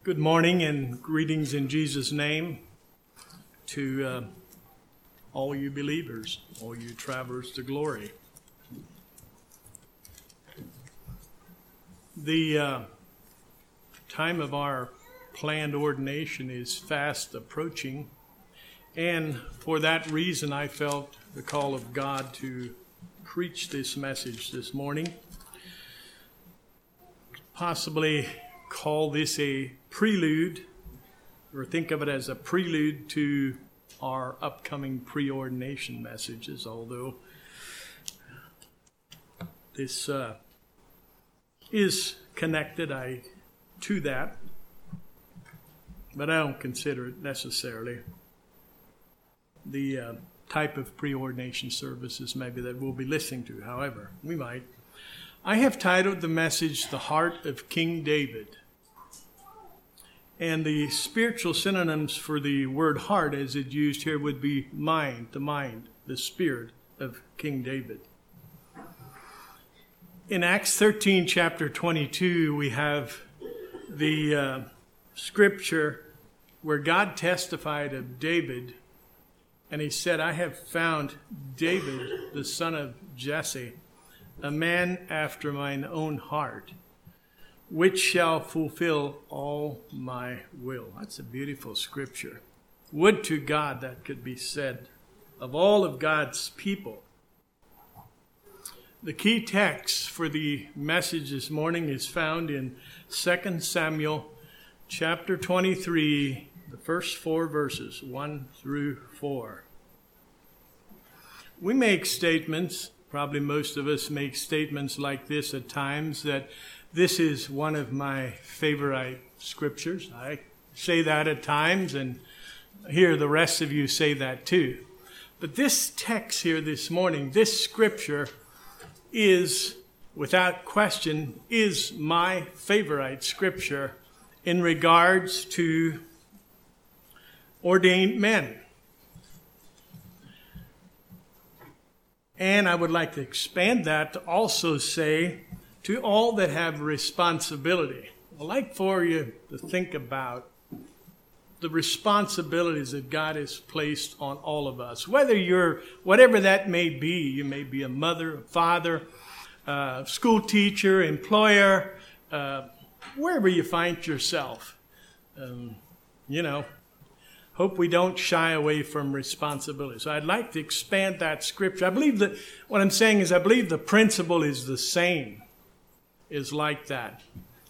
Good morning and greetings in Jesus' name to all you believers, all you travelers to glory. The time of our planned ordination is fast approaching, and for that reason I felt the call of God to preach this message this morning. Possibly call this a prelude, or think of it as a prelude to our upcoming preordination messages, although this is connected to that, but I don't consider it necessarily the type of preordination services maybe that we'll be listening to. However, we might. I have titled the message, The Heart of King David. And the spiritual synonyms for the word heart as it's used here would be mind, the spirit of King David. In Acts 13, chapter 22, we have the scripture where God testified of David, and he said, I have found David, the son of Jesse, a man after mine own heart, which shall fulfill all my will. That's a beautiful scripture. Would to God that could be said of all of God's people. The key text for the message this morning is found in 2 Samuel chapter 23, the first 4 verses, 1 through 4. We make statements, probably most of us make statements like this at times, that this is one of my favorite scriptures. I say that at times, and hear the rest of you say that too. But this text here this morning, this scripture is, without question, is my favorite scripture in regards to ordained men. And I would like to expand that to also say, to all that have responsibility. I'd like for you to think about the responsibilities that God has placed on all of us. Whatever that may be, you may be a mother, a father, school teacher, employer, wherever you find yourself. Hope we don't shy away from responsibility. So I'd like to expand that scripture. I believe that what I'm saying is I believe the principle is the same. Is like that.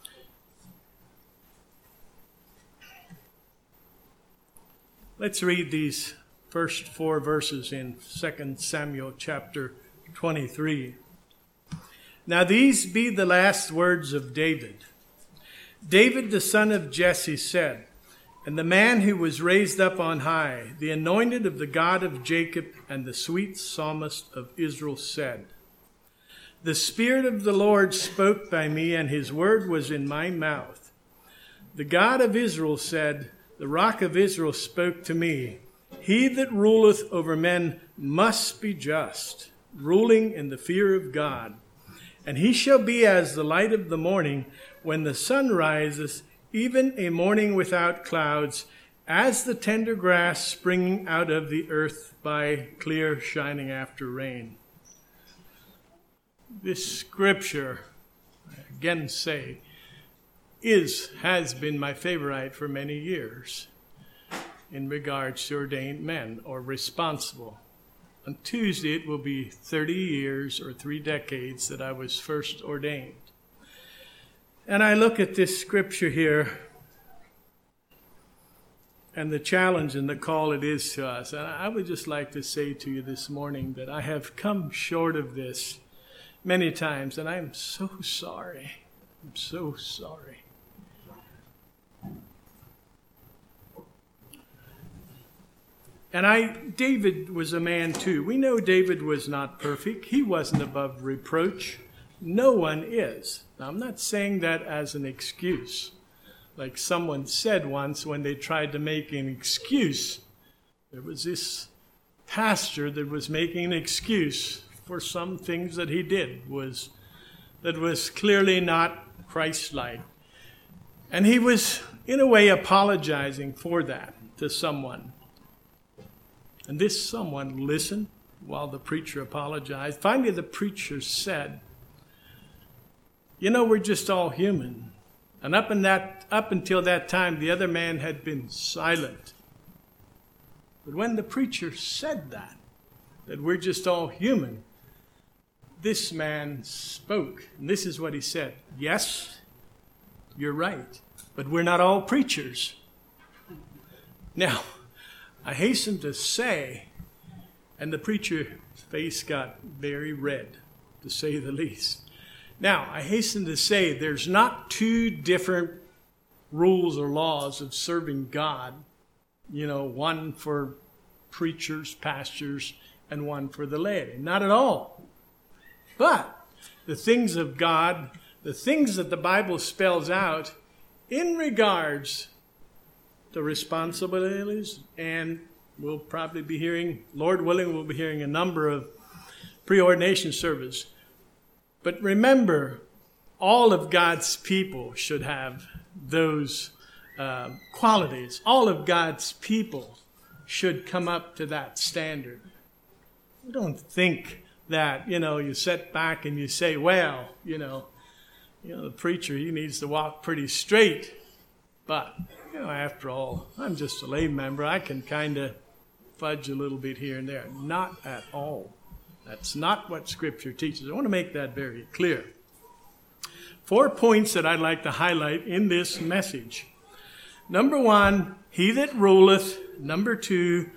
Let's read these first 4 verses in 2 Samuel chapter 23. Now these be the last words of David. David the son of Jesse said, and the man who was raised up on high, the anointed of the God of Jacob, and the sweet psalmist of Israel said, the Spirit of the Lord spoke by me, and his word was in my mouth. The God of Israel said, the Rock of Israel spoke to me. He that ruleth over men must be just, ruling in the fear of God. And he shall be as the light of the morning, when the sun rises, even a morning without clouds, as the tender grass springing out of the earth by clear shining after rain. This scripture, I again say, has been my favorite for many years in regards to ordained men or responsible. On Tuesday, it will be 30 years or 3 decades that I was first ordained. And I look at this scripture here and the challenge and the call it is to us. And I would just like to say to you this morning that I have come short of this many times, and I'm so sorry. I'm so sorry. And David was a man too. We know David was not perfect. He wasn't above reproach. No one is. Now, I'm not saying that as an excuse. Like someone said once when they tried to make an excuse, there was this pastor that was making an excuse for some things that he did that was clearly not Christ-like. And he was in a way apologizing for that to someone. And this someone listened while the preacher apologized. Finally, the preacher said, we're just all human. And up until that time, the other man had been silent. But when the preacher said that we're just all human, this man spoke. And this is what he said. Yes, you're right. But we're not all preachers. Now, I hasten to say, and the preacher's face got very red, to say the least. Now, I hasten to say there's not two different rules or laws of serving God, one for preachers, pastors, and one for the laity. Not at all. But the things of God, the things that the Bible spells out in regards to responsibilities, and we'll probably be hearing, Lord willing, we'll be hearing a number of preordination service. But remember, all of God's people should have those qualities. All of God's people should come up to that standard. Don't think that, you sit back and you say, well, the preacher, he needs to walk pretty straight. But, after all, I'm just a lay member. I can kind of fudge a little bit here and there. Not at all. That's not what Scripture teaches. I want to make that very clear. 4 points that I'd like to highlight in this message. Number 1, he that ruleth. Number 2,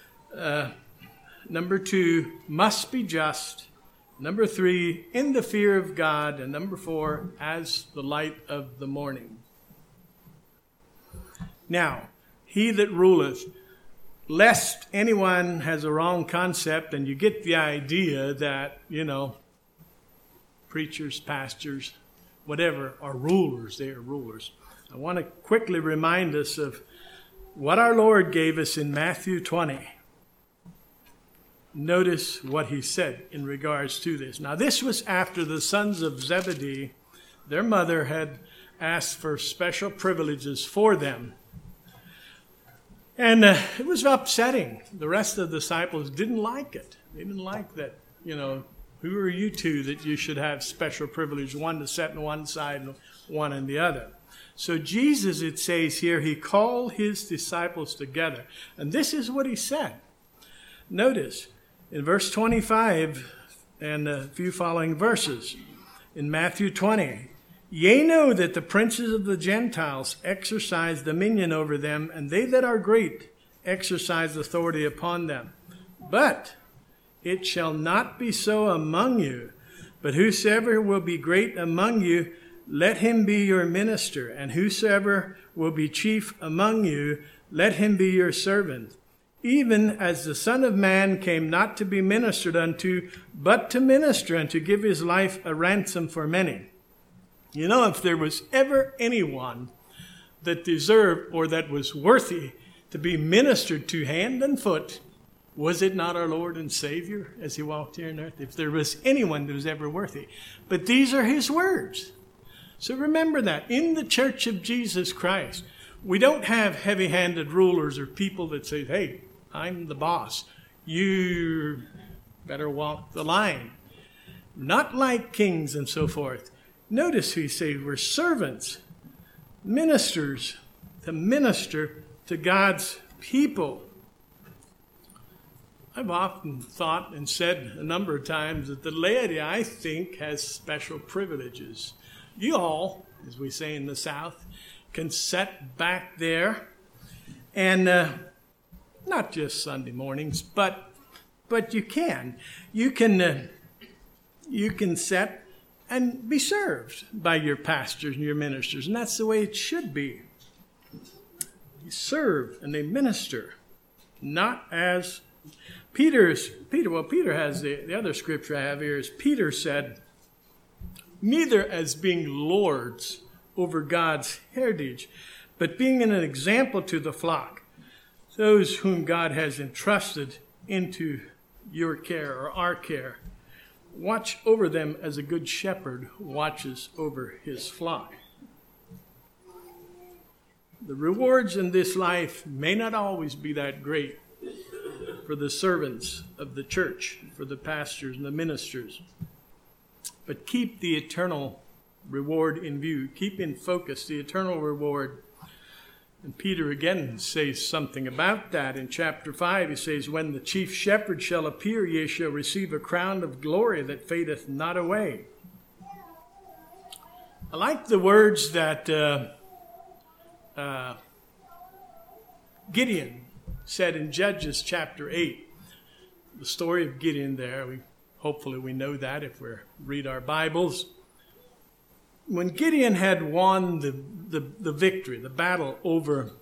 must be just. Number 3, in the fear of God. And number 4, as the light of the morning. Now, he that ruleth, lest anyone has a wrong concept and you get the idea that, preachers, pastors, whatever, are rulers. They are rulers. I want to quickly remind us of what our Lord gave us in Matthew 20. Notice what he said in regards to this. Now, this was after the sons of Zebedee, their mother, had asked for special privileges for them. And it was upsetting. The rest of the disciples didn't like it. They didn't like that, who are you two that you should have special privilege, one to sit on one side and one on the other. So Jesus, it says here, he called his disciples together. And this is what he said. Notice, in verse 25 and a few following verses, in Matthew 20, ye know that the princes of the Gentiles exercise dominion over them, and they that are great exercise authority upon them. But it shall not be so among you. But whosoever will be great among you, let him be your minister. And whosoever will be chief among you, let him be your servant. Even as the Son of Man came not to be ministered unto, but to minister and to give his life a ransom for many. If there was ever anyone that deserved or that was worthy to be ministered to hand and foot, was it not our Lord and Savior as he walked here on earth? If there was anyone that was ever worthy. But these are his words. So remember that. In the Church of Jesus Christ, we don't have heavy-handed rulers or people that say, hey, I'm the boss. You better walk the line. Not like kings and so forth. Notice he says we're servants, ministers, to minister to God's people. I've often thought and said a number of times that the laity, I think, has special privileges. You all, as we say in the South, can sit back there and not just Sunday mornings, but you can. You can sit and be served by your pastors and your ministers, and that's the way it should be. They serve and they minister, not as Peter has the other scripture I have here is Peter said, neither as being lords over God's heritage, but being an example to the flock, those whom God has entrusted into your care or our care. Watch over them as a good shepherd watches over his flock. The rewards in this life may not always be that great for the servants of the church, for the pastors and the ministers. But keep the eternal reward in view. Keep in focus the eternal reward. And Peter again says something about that in chapter 5. He says, when the chief shepherd shall appear, ye shall receive a crown of glory that fadeth not away. I like the words that Gideon said in Judges chapter 8. The story of Gideon there, hopefully we know that if we read our Bibles. When Gideon had won the victory, the battle over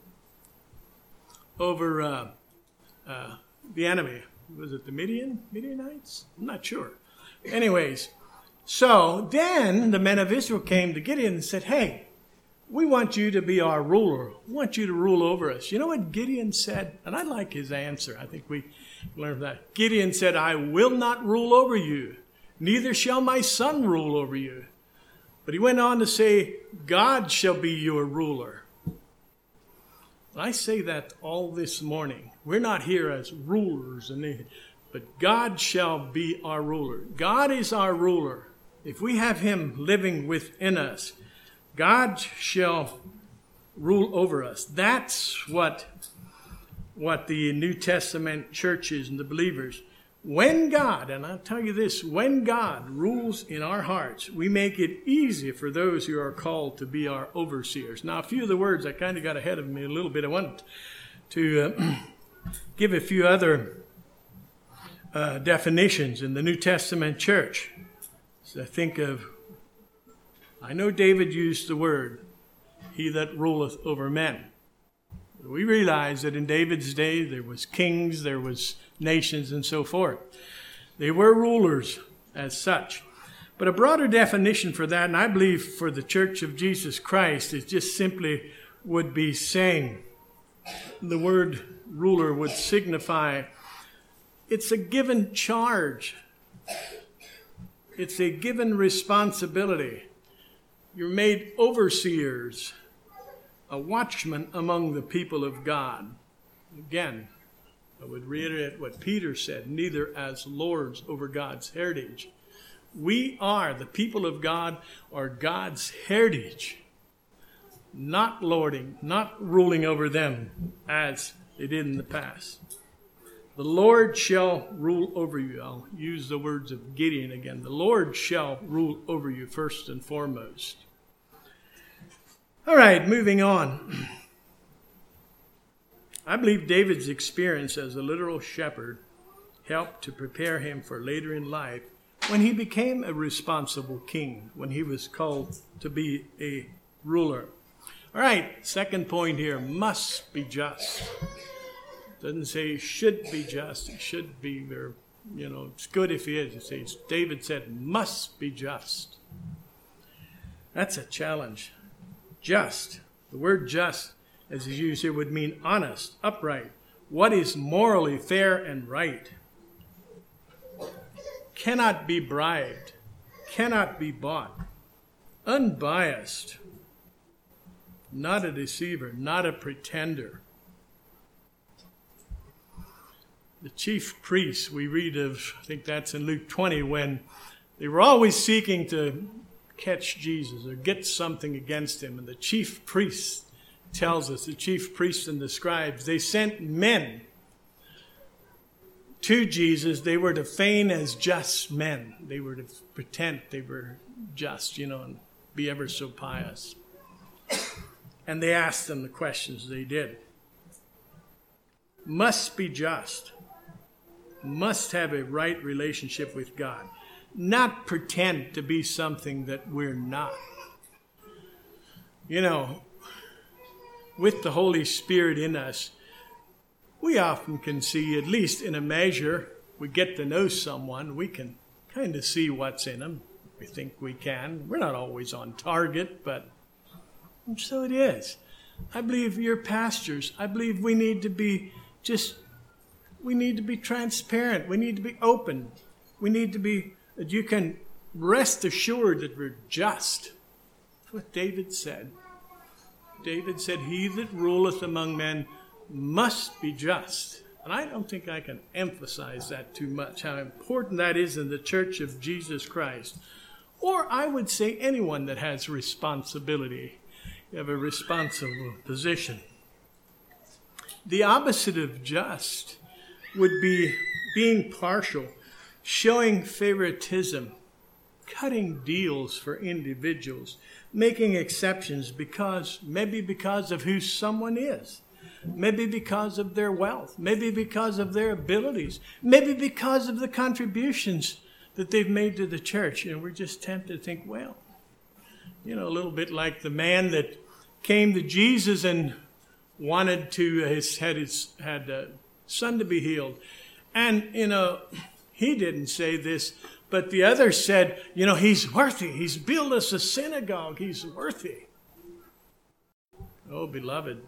the enemy, was it the Midianites? I'm not sure. Anyways, so then the men of Israel came to Gideon and said, hey, we want you to be our ruler. We want you to rule over us. You know what Gideon said? And I like his answer. I think we learned that. Gideon said, I will not rule over you, neither shall my son rule over you. But he went on to say, God shall be your ruler. I say that all this morning. We're not here as rulers, but God shall be our ruler. God is our ruler. If we have him living within us, God shall rule over us. That's what the New Testament churches and the believers, when God, and I'll tell you this, when God rules in our hearts, we make it easy for those who are called to be our overseers. Now, a few of the words, I kind of got ahead of me a little bit. I want to give a few other definitions in the New Testament church. So I know David used the word, he that ruleth over men. We realize that in David's day, there was kings, there was nations, and so forth. They were rulers as such. But a broader definition for that, and I believe for the Church of Jesus Christ, is just simply would be saying, the word ruler would signify, it's a given charge. It's a given responsibility. You're made overseers, a watchman among the people of God. Again, I would reiterate what Peter said, neither as lords over God's heritage. We are, the people of God, are God's heritage, not lording, not ruling over them as they did in the past. The Lord shall rule over you. I'll use the words of Gideon again. The Lord shall rule over you first and foremost. All right, moving on. I believe David's experience as a literal shepherd helped to prepare him for later in life when he became a responsible king, when he was called to be a ruler. All right, second point here, must be just. Doesn't say should be just, it should be, or, it's good if he is. It says, David said, must be just. That's a challenge. Just. The word just, as is used here, would mean honest, upright. What is morally fair and right. Cannot be bribed. Cannot be bought. Unbiased. Not a deceiver. Not a pretender. The chief priests, we read of, I think that's in Luke 20, when they were always seeking to catch Jesus or get something against him. And the chief priests tells us, the chief priests and the scribes, they sent men to Jesus. They were to feign as just men. They were to pretend they were just, and be ever so pious. And they asked them the questions they did. Must be just. Must have a right relationship with God. Not pretend to be something that we're not. With the Holy Spirit in us, we often can see, at least in a measure, we get to know someone, we can kind of see what's in them. We think we can. We're not always on target, but so it is. I believe you're pastors. I believe we need to be transparent. We need to be open. We need to be, that you can rest assured that we're just. That's what David said. David said, "He that ruleth among men must be just." And I don't think I can emphasize that too much, how important that is in the Church of Jesus Christ. Or I would say anyone that has responsibility. You have a responsible position. The opposite of just would be being partial, showing favoritism, cutting deals for individuals, making exceptions maybe because of who someone is, maybe because of their wealth, maybe because of their abilities, maybe because of the contributions that they've made to the church. And we're just tempted to think, well, a little bit like the man that came to Jesus and wanted to, had a son to be healed. And, he didn't say this, but the other said, he's worthy. He's built us a synagogue. He's worthy. Oh, beloved,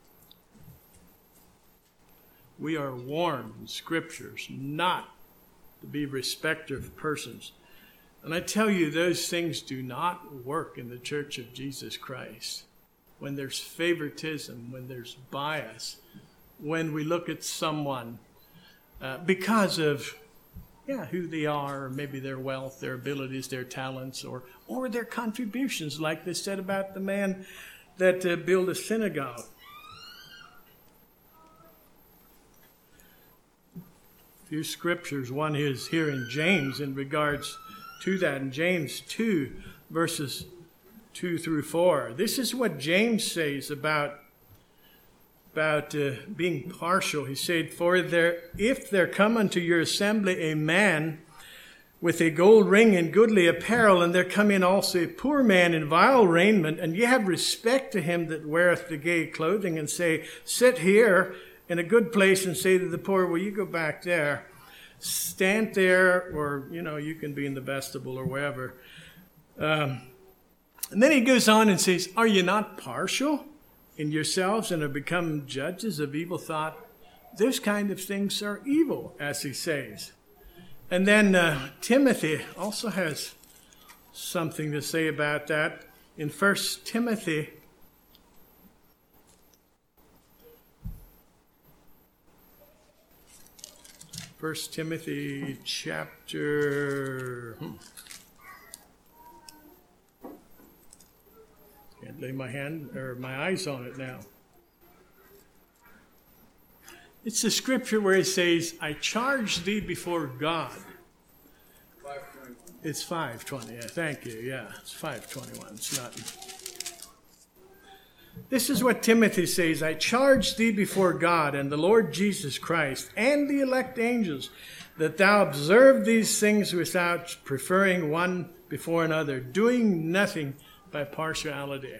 we are warned in Scriptures not to be respecter of persons. And I tell you, those things do not work in the Church of Jesus Christ. When there's favoritism, when there's bias, when we look at someone because of who they are, or maybe their wealth, their abilities, their talents, or their contributions, like they said about the man that built a synagogue. A few scriptures. One is here in James in regards to that. In James 2, verses 2 through 4. This is what James says about being partial. He said, "For if there come unto your assembly a man with a gold ring and goodly apparel, and there come in also a poor man in vile raiment, and ye have respect to him that weareth the gay clothing, and say, Sit here in a good place, and say to the poor, Will you go back there? Stand there, or, you can be in the vestibule or wherever." And then he goes on and says, "Are you not partial in yourselves and have become judges of evil thought?" Those kind of things are evil, as he says. And then Timothy also has something to say about that. In 1 Timothy chapter... Can't lay my eyes on it now. It's the scripture where it says, "I charge thee before God." 5:21. It's 5:20. Yeah, thank you. Yeah, it's 5:21. It's not. This is what Timothy says: "I charge thee before God and the Lord Jesus Christ and the elect angels, that thou observe these things without preferring one before another, doing nothing by partiality.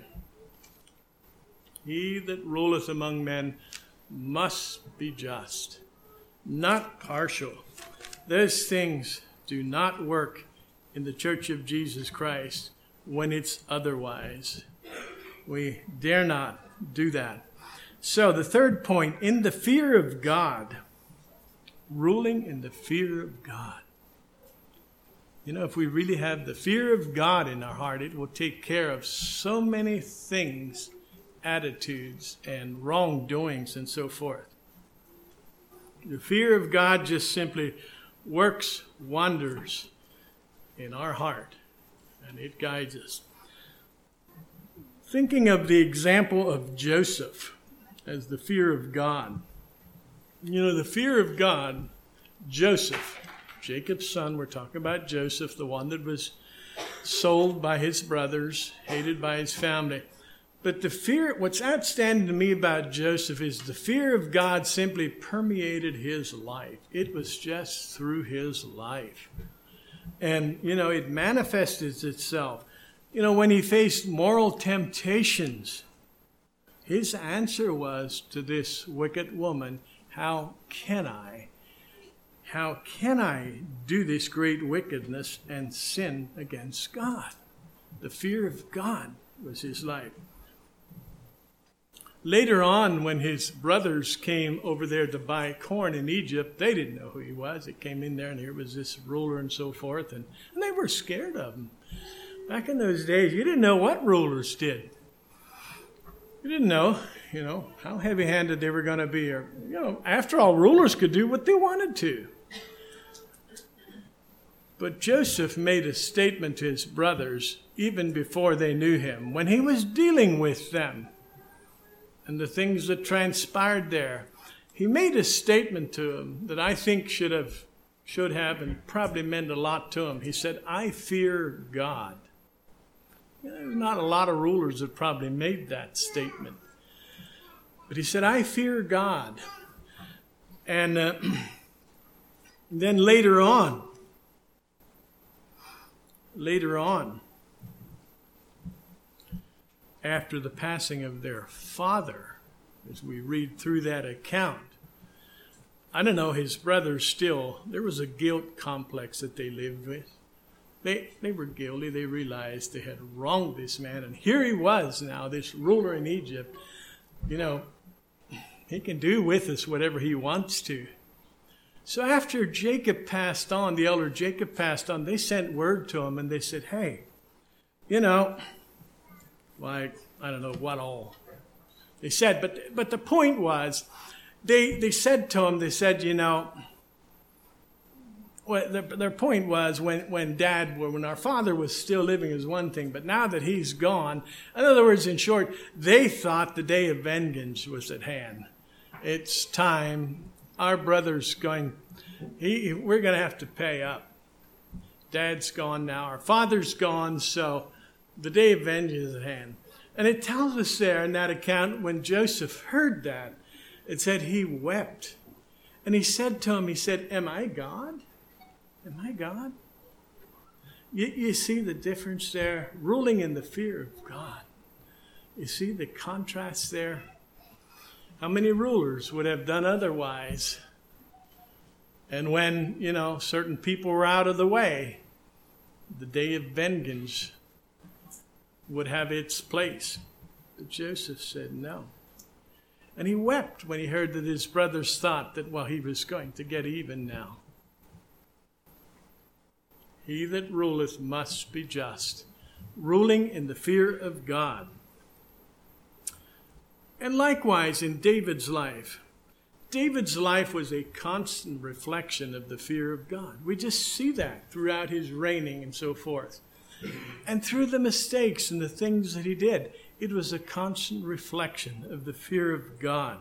He that ruleth among men must be just, not partial." Those things do not work in the Church of Jesus Christ when it's otherwise. We dare not do that. So the third point, in the fear of God, ruling in the fear of God. If we really have the fear of God in our heart, it will take care of so many things, attitudes and wrongdoings and so forth. The fear of God just simply works wonders in our heart, and it guides us. Thinking of the example of Joseph as the fear of God. The fear of God, Joseph, Jacob's son, we're talking about Joseph, the one that was sold by his brothers, hated by his family. But what's outstanding to me about Joseph is the fear of God simply permeated his life. It was just through his life. And, it manifested itself. When he faced moral temptations, his answer was to this wicked woman, How can I do this great wickedness and sin against God? The fear of God was his life. Later on, when his brothers came over there to buy corn in Egypt, they didn't know who he was. They came in there, and here was this ruler and so forth, and they were scared of him. Back in those days, you didn't know what rulers did. He didn't know, how heavy-handed they were going to be. Or, after all, rulers could do what they wanted to. But Joseph made a statement to his brothers even before they knew him, when he was dealing with them and the things that transpired there. He made a statement to them that I think should have and probably meant a lot to him. He said, "I fear God." There's not a lot of rulers that probably made that statement. But he said, "I fear God." And then later on, after the passing of their father, as we read through that account, I don't know, his brothers there was a guilt complex that they lived with. They were guilty. They realized they had wronged this man. And here he was now, this ruler in Egypt. He can do with us whatever he wants to. So after Jacob passed on, the elder Jacob passed on, they sent word to him and they said, "Hey, like, I don't know what all they said, but the point was, they said to him, their point was when our father was still living is one thing, but now that he's gone, in other words, in short, they thought the day of vengeance was at hand. It's time. Our brother's we're going to have to pay up. Dad's gone now. Our father's gone, so the day of vengeance is at hand. And it tells us there in that account, when Joseph heard that, it said he wept. And he said to him, "Am I God? Am I God?" You see the difference there? Ruling in the fear of God. You see the contrast there? How many rulers would have done otherwise? And when, certain people were out of the way, the day of vengeance would have its place. But Joseph said no. And he wept when he heard that his brothers thought that, he was going to get even now. He that ruleth must be just, ruling in the fear of God. And likewise in David's life was a constant reflection of the fear of God. We just see that throughout his reigning and so forth. And through the mistakes and the things that he did, it was a constant reflection of the fear of God.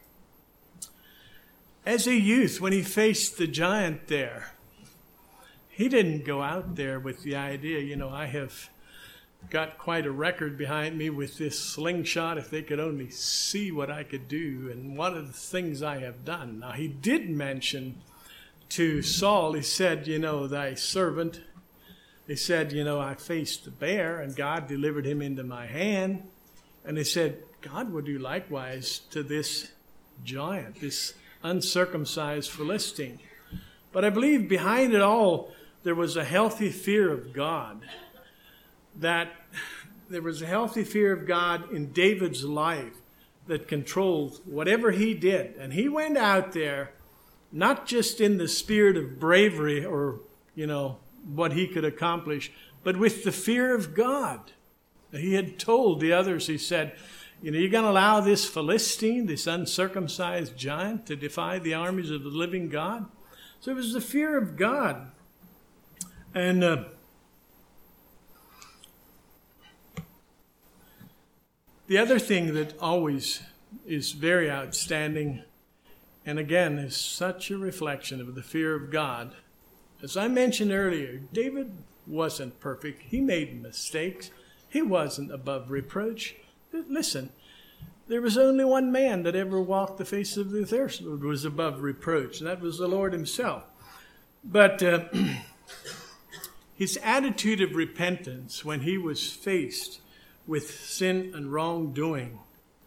As a youth, when he faced the giant there, he didn't go out there with the idea, I have got quite a record behind me with this slingshot. If they could only see what I could do and what are the things I have done. Now, he did mention to Saul, he said, thy servant, he said, I faced the bear and God delivered him into my hand. And he said, God will do likewise to this giant, this uncircumcised Philistine. But I believe behind it all, there was a healthy fear of God. That there was a healthy fear of God in David's life that controlled whatever he did. And he went out there, not just in the spirit of bravery or, what he could accomplish, but with the fear of God. He had told the others, he said, you're going to allow this Philistine, this uncircumcised giant, to defy the armies of the living God? So it was the fear of God. And the other thing that always is very outstanding, and again is such a reflection of the fear of God, as I mentioned earlier, David wasn't perfect. He made mistakes. He wasn't above reproach. Listen, there was only one man that ever walked the face of the earth that was above reproach, and that was the Lord himself. But his attitude of repentance when he was faced with sin and wrongdoing,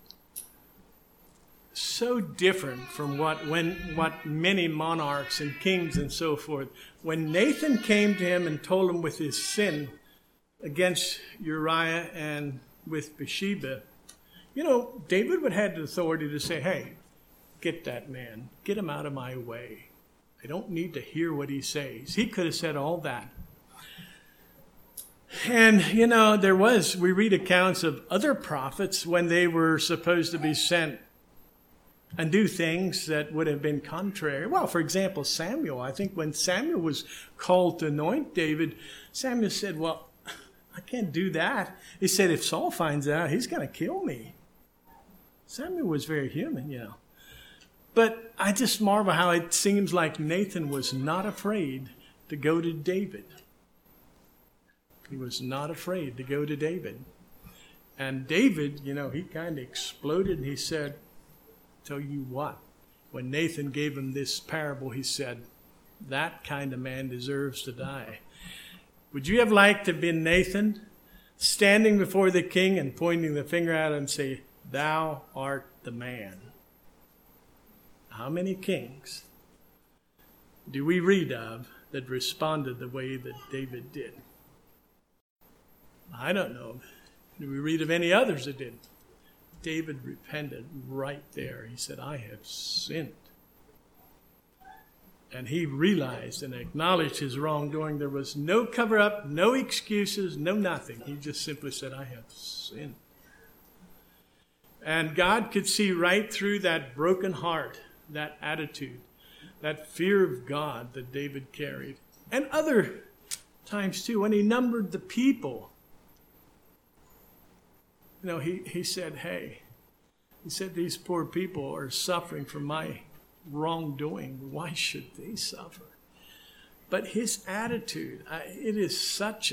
so different from what many monarchs and kings and so forth. When Nathan came to him and told him with his sin against Uriah and with Bathsheba, David would have the authority to say, hey, get that man, get him out of my way. I don't need to hear what he says. He could have said all that. And, we read accounts of other prophets when they were supposed to be sent and do things that would have been contrary. Well, for example, Samuel. I think when Samuel was called to anoint David, Samuel said, well, I can't do that. He said, if Saul finds out, he's going to kill me. Samuel was very human, But I just marvel how it seems like Nathan was not afraid to go to David. He was not afraid to go to David. And David, he kind of exploded and he said, tell you what, when Nathan gave him this parable, he said, that kind of man deserves to die. Would you have liked to have been Nathan, standing before the king and pointing the finger at him and say, thou art the man? How many kings do we read of that responded the way that David did? I don't know. Do we read of any others that did? David repented right there. He said, I have sinned. And he realized and acknowledged his wrongdoing. There was no cover-up, no excuses, no nothing. He just simply said, I have sinned. And God could see right through that broken heart, that attitude, that fear of God that David carried. And other times too, when he numbered the people, he said, hey, these poor people are suffering from my wrongdoing. Why should they suffer? But his attitude, it is such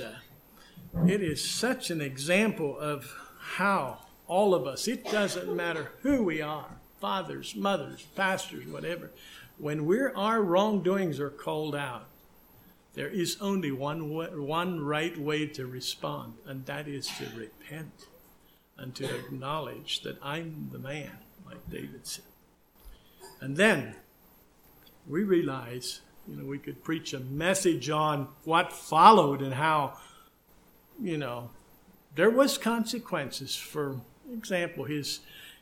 an example of how all of us, it doesn't matter who we are, fathers, mothers, pastors, whatever, when our wrongdoings are called out, there is only one right way to respond, and that is to repent and to acknowledge that I'm the man, like David said. And then we realize, we could preach a message on what followed and how, there was consequences. For example, his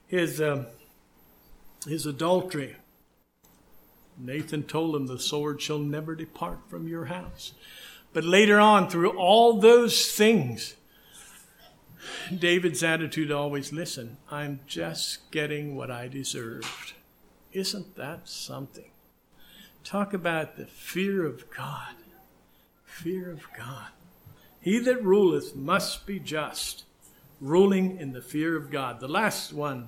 adultery. Nathan told him, the sword shall never depart from your house. But later on, through all those things, David's attitude always, listen, I'm just getting what I deserved. Isn't that something? Talk about the fear of God. Fear of God. He that ruleth must be just, ruling in the fear of God. The last one,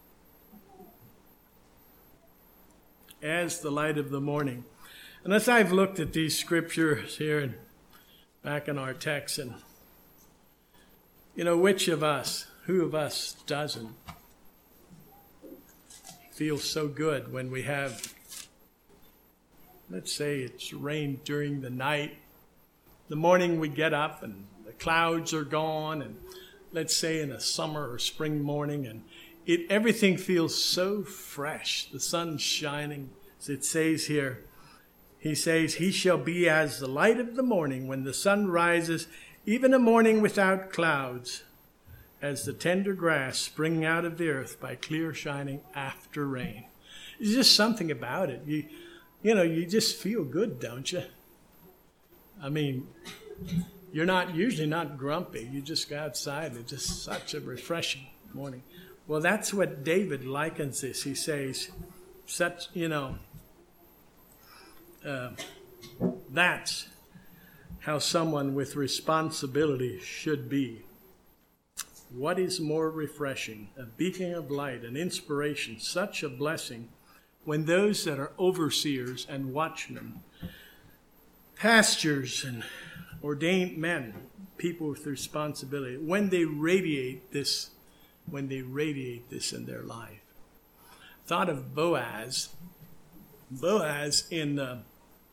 as the light of the morning. And as I've looked at these scriptures here and back in our text, and who of us doesn't feel so good when we have, let's say it's rained during the night. The morning we get up and the clouds are gone, and let's say in a summer or spring morning, and everything feels so fresh. The sun's shining. As it says here, he says, he shall be as the light of the morning when the sun rises, even a morning without clouds, as the tender grass springing out of the earth by clear shining after rain. There's just something about it. You just feel good, don't you? I mean, you're usually not grumpy. You just go outside and it's just such a refreshing morning. Well, that's what David likens this. He says, that's how someone with responsibility should be. What is more refreshing? A beacon of light, an inspiration, such a blessing when those that are overseers and watchmen, pastors and ordained men, people with responsibility, when they radiate this in their life. Thought of Boaz. Boaz in the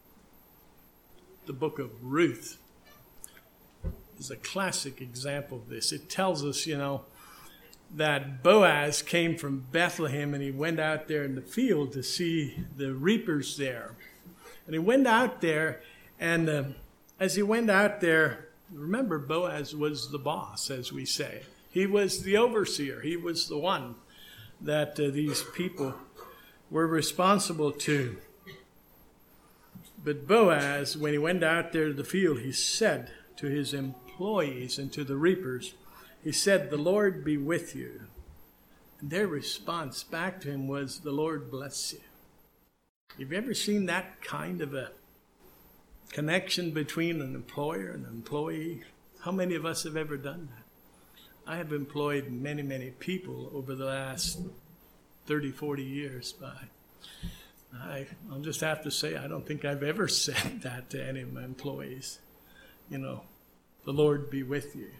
book of Ruth is a classic example of this. It tells us, that Boaz came from Bethlehem and he went out there in the field to see the reapers there. And he went out there, and as he went out there, remember, Boaz was the boss, as we say. He was the overseer. He was the one that these people were responsible to. But Boaz, when he went out there to the field, he said to his employees and to the reapers, he said, "The Lord be with you." And their response back to him was, "The Lord bless you." Have you ever seen that kind of a connection between an employer and an employee? How many of us have ever done that? I have employed many, many people over the last 30, 40 years, but I'll just have to say I don't think I've ever said that to any of my employees. You know, the Lord be with you.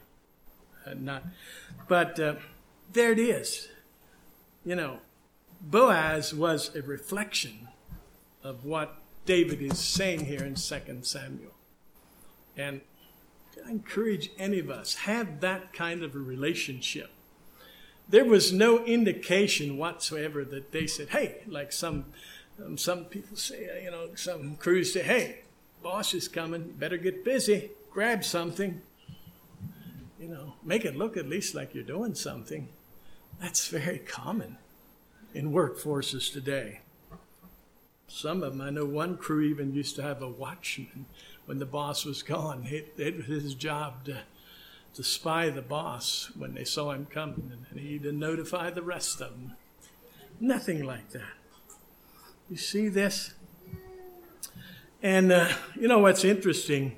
But there it is. You know, Boaz was a reflection of what David is saying here in 2 Samuel. And I encourage any of us, have that kind of a relationship. There was no indication whatsoever that they said, "Hey," like some people say, you know, some crews say, "Hey, boss is coming, you better get busy, grab something." You know, make it look at least like you're doing something. That's very common in workforces today. Some of them, I know one crew even used to have a watchman when the boss was gone. It was his job to spy the boss when they saw him coming, and he'd notify the rest of them. Nothing like that. You see this? And you know what's interesting?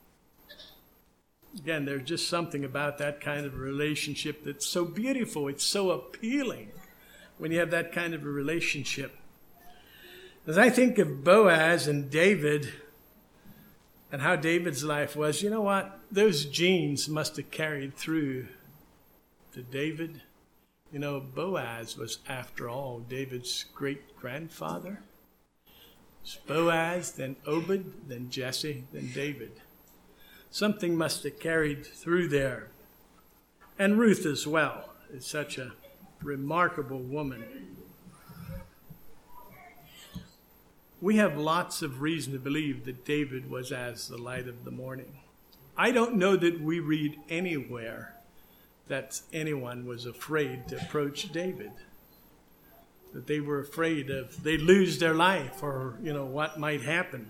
Again, there's just something about that kind of a relationship that's so beautiful. It's so appealing when you have that kind of a relationship. As I think of Boaz and David and how David's life was, you know what? Those genes must have carried through to David. You know, Boaz was, after all, David's great-grandfather. It's Boaz, then Obed, then Jesse, then David. Something must have carried through there. And Ruth as well is such a remarkable woman. We have lots of reason to believe that David was as the light of the morning. I don't know that we read anywhere that anyone was afraid to approach David. That they were afraid of they'd lose their life or, you know, what might happen.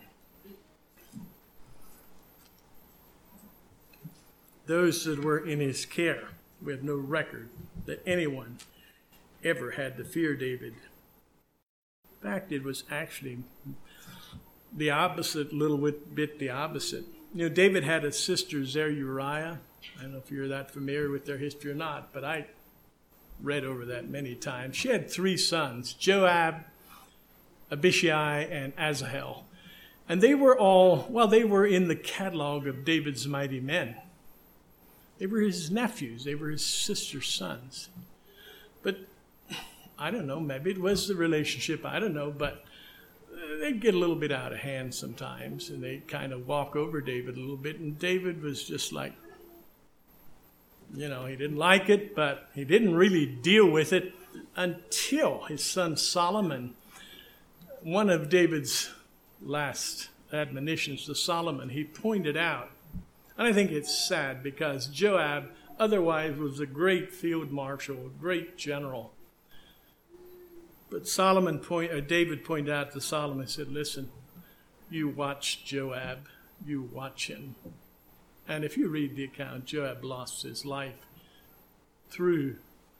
Those that were in his care, we have no record that anyone ever had to fear David. In fact, it was actually the opposite, a little bit the opposite. You know, David had a sister, Zeruiah. I don't know if you're that familiar with their history or not, but I read over that many times. She had 3 sons, Joab, Abishai, and Asahel. And they were they were in the catalog of David's mighty men. They were his nephews. They were his sister's sons. But I don't know, maybe it was the relationship, I don't know, but they'd get a little bit out of hand sometimes, and they'd kind of walk over David a little bit, and David was just like, you know, he didn't like it, but he didn't really deal with it until his son Solomon, one of David's last admonitions to Solomon, he pointed out, and I think it's sad because Joab otherwise was a great field marshal, a great general. But David pointed out to Solomon and said, "Listen, you watch Joab, you watch him." And if you read the account, Joab lost his life through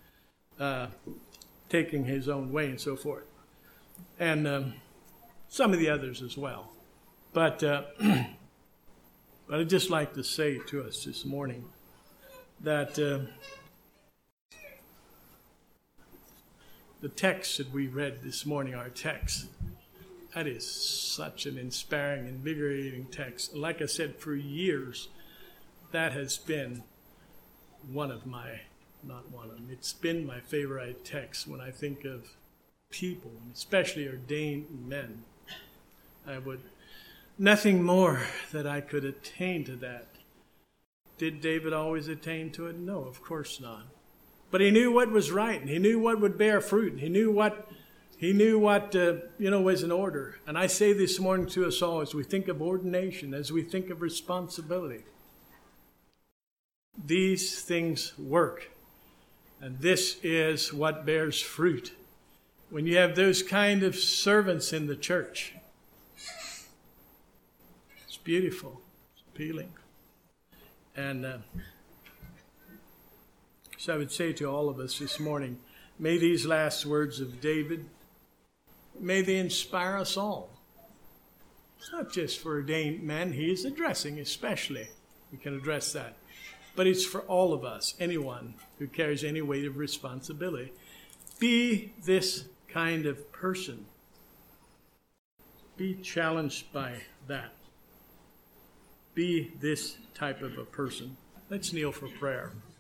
taking his own way and so forth. And some of the others as well. But I'd just like to say to us this morning that the text that we read this morning, our text, that is such an inspiring, invigorating text. Like I said, for years, that has been it's been my favorite text when I think of people, especially ordained men. Nothing more that I could attain to that. Did David always attain to it? No, of course not. But he knew what was right, and he knew what would bear fruit, and he knew what was in order. And I say this morning to us all, as we think of ordination, as we think of responsibility, these things work, and this is what bears fruit. When you have those kind of servants in the church, it's beautiful, it's appealing. And so I would say to all of us this morning, may these last words of David, may they inspire us all. It's not just for ordained men he is addressing, especially. We can address that. But it's for all of us, anyone who carries any weight of responsibility. Be this kind of person. Be challenged by that. Be this type of a person. Let's kneel for prayer.